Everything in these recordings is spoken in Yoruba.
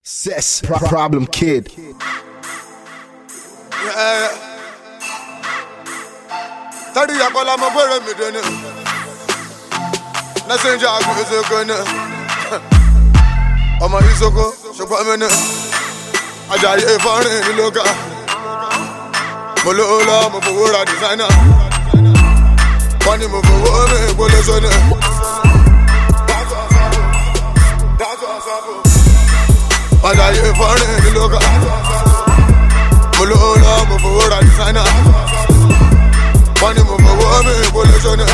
Cess Problem Kid. Yeah. Tadi yakola mo bere mi dene. Na senja agu ezoko ne. Ọmọ isoko ṣùgbọ́n mi ne. Ajayi efarin ni loka. Mo lo lo mo fowó ra designer. Wọ́n ní mo fowó mi gbólé sọ́nà. Ajayi efarin ni loka. Mo lo lo mo fowó ra designer. Wọ́n ní mo fowó mi gbólé sọ́nà.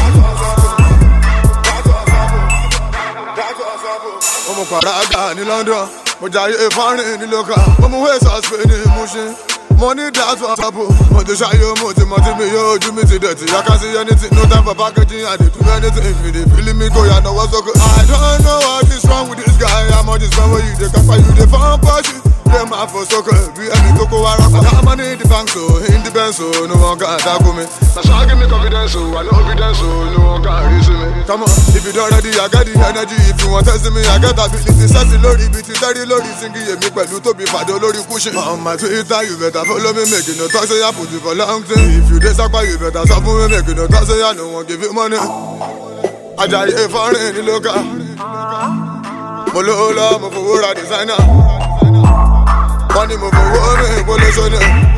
Mo paraga ní London, mo jayé efarin ní loka. Mo wé saspe ní Mushin. Money that's what's up. Want to show you more to me, yo, do me to dirty. I can't see anything, no time for packaging. I did do anything. If you feeling me, go, you know what's okay. I don't know what is wrong with this guy. I'm on this one where you the car, you the farm party. Them out for soccer, be any cocoa. I got money in the bank, so in the bank, so no one can attack me. That's why I give me confidence, so I know evidence, so no one can reach me. Come on, if you don't ready, I got the energy. If you want to see me, I got ability. Sassy lorry, bitty, dirty lorry, singing, you make me to be fat, lorry cushion. On my Twitter, you better follow me, making no talk, say I put you for long thing. If you disappoint, you better stop me, making no talk, say I don't want to give you money. Ajayi efarin ni loka. Mo lo lo mo fowó ra designer. Wọ́n ní mo fowó mi gbólé sọ́nà.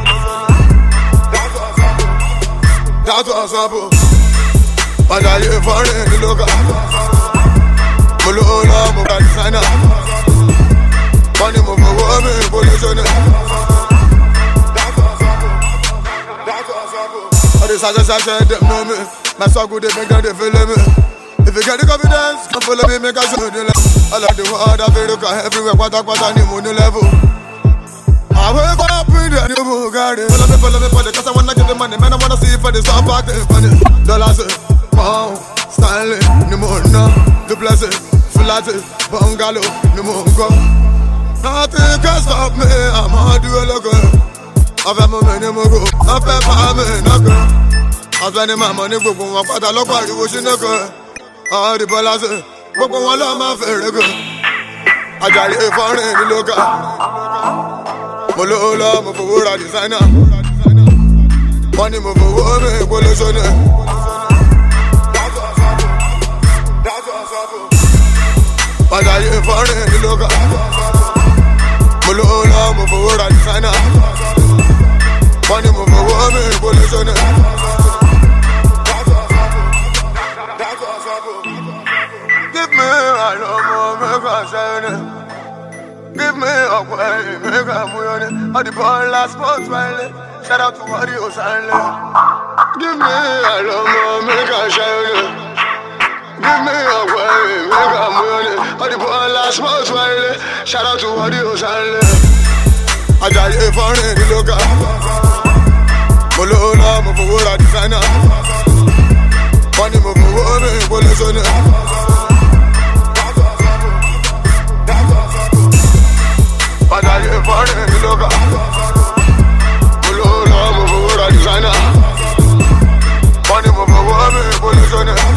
That's what's up. Ajayi efarin ni loka. Mo lo lo mo ra designer. Wọ́n ní mo fowó mi gbólé sọ́nà. All the sasha, them know me. My so good, they make them they feel me. If you get the confidence, come follow me, make a show you love. I like the world, I feel the everywhere, quata, new money level. I wake up in the new Bugatti. Follow me, cause I wanna give the money. Man, I wanna see for the stop party. Money, dollars, pound, Stanley, new money, the blessing, flat, bungalow, new money. Nothing can stop me, I'm hard to look good. I've had my money, I've had my money, I'm spending my money, gbogbo wọn pátá lọ́pàá ìwò ṣínú kan. All the ballers, gbogbo wọn lọ́ máa fẹ́rẹ̀ gan. Ajayi efarin ní loka. Mo lo lo mo fowó ra designer. Wọ́n ní mo fowó mi gbólé sọ́nà. Ajayi efarin ní loka. Mo lo lo mo fowó ra designer. Wọ́n ní mo fowó mi gbólé sọ́nà. Give me a more, make a shine. Give me a way, make a move. All the ball last month, shout out to Mario Sanle. Give me a more, make a shine. Give me a way, make a move. All the ball last month, shout out to Mario Sanle. Ajayi efarin ni loka. Mo lo lo mo fowó ra designer. Wọ́n ní mo fowó mi gbólé sọ́nà. Ajayi efarin ni loka. Mo lo lo mo fowó ra designer. Wọ́n ní mo fowó mi gbólé sọ́nà.